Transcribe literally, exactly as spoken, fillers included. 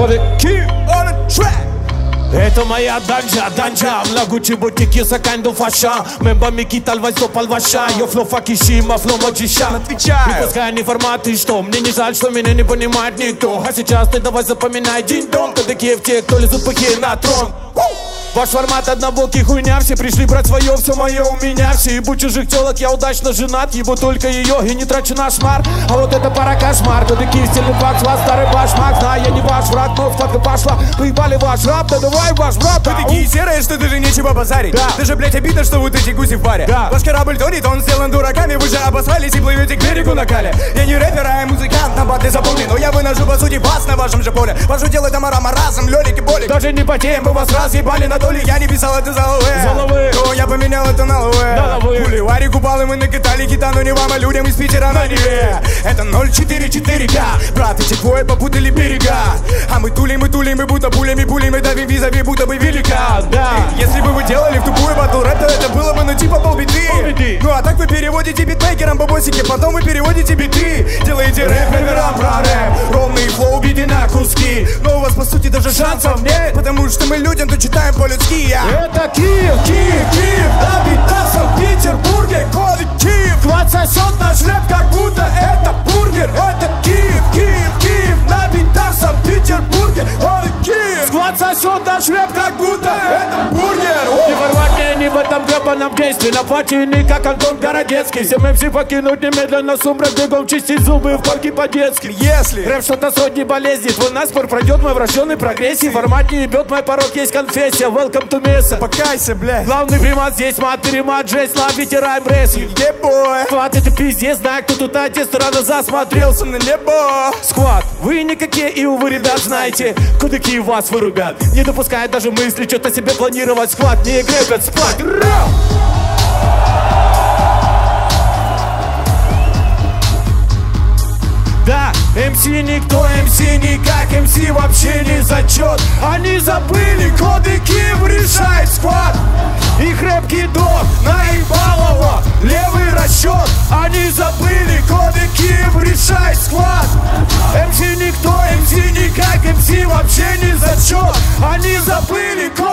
Коды Киев on the track. Это моя данжа, данжа. Млагучи бутики саканду фаша. Мемба микита львайсто палваша. Йо фло факишима, фло маджища. Отвечаю. Не пускай ни форматы, что мне не жаль, что меня не понимает никто. А сейчас ты давай запоминай динь-дон. Коды Киев те, кто лезут пыхи на трон. Ваш формат однобокий хуйня. Все пришли брать свое, все мое у меня. Все ебу чужих телок, я удачно женат. Ебу только ее и не трачу на шмар. А вот это пара кошмар. Коды Киев стильный факт, вас старый башмак. Знаю, я не ваш враг, но вкладка пошла. Поебали ваш рап, да давай ваш брат. Вы такие серые, что даже нечего базарить. Да. Даже, блять, обидно, что вот эти гуси в паре. Да. Ваш корабль тонет, он сделан дураками. Вы же обосрались и плывете к берегу на кале. Я не рэпер, а я музыкант, на баты запомни. Но я выношу, по сути, вас на вашем же поле. Ваше дело это маразм, лёлик и болик. Даже не потеем, Мы вас разъебали на доли. Я не писал это за лавы. За лавы. Но я поменял это на лавы. На лавы. Бульваре купал, и мы накатали гита, но не вам, а людям из Питера на Неве. Это ноль четыре четыре пять. Брат, эти двое попутали берега. А мы тулим, мы тулим, мы будто пулями пулим, мы давим визави, будто бы велика. Да. Если бы вы делали в тупую батл рэп, то это было бы ну типа полбиты. Полбиты. Ну а так вы переводите битмейкерам бабосики, потом вы переводите биты. Делаете рэп рэперам про рэп. Ровные флоу, биты на куски. Но у вас по сути даже шансов нет, потому что мы людям то читаем по-людски. Это Киев, Киев, Киев, набита в Санкт-Петербурге. Коды Киев, клад сосет наш рэп, как будто это бургер. Это Киев, Киев, Киев, набита в Санкт-Петербурге. Коды Киев, клад сосет наш рэп, как будто это бургер. не ворвать меня не в этом гребаном действии. На платине, как Антон Городецкий. Всем эм си покинуть немедленно сумрак, бегом чистить зубы в парке по-детски. Если рэп что-то сотни болезней, твой наспор пройдет мой врожденный прогрессив. Формат не ебет, мой порог есть конфессия. Welcome to Mesa. покайся, блядь. Главный примат здесь, мат, перемат, жесть, ловите райм, рейсинг. Ебой, Сквад, это пиздец, знаю, кто тут отец, рано засмотрелся. на небо. Сквад, вы никакие, и вы, ребят, знаете, Коды Киев вас вырубят. Не допускает даже мысли что-то себе планировать. Сквад, не гребет, спать. Да, эм си никто, эм си никак, эм си вообще не зачет. Они забыли, Коды Киев решает сквад. Их рэп-кидок наебалово, левый расчет. Они забыли, Коды Киев решает сквад. эм си никто, эм си никак, эм си вообще не зачет. Они забыли, Коды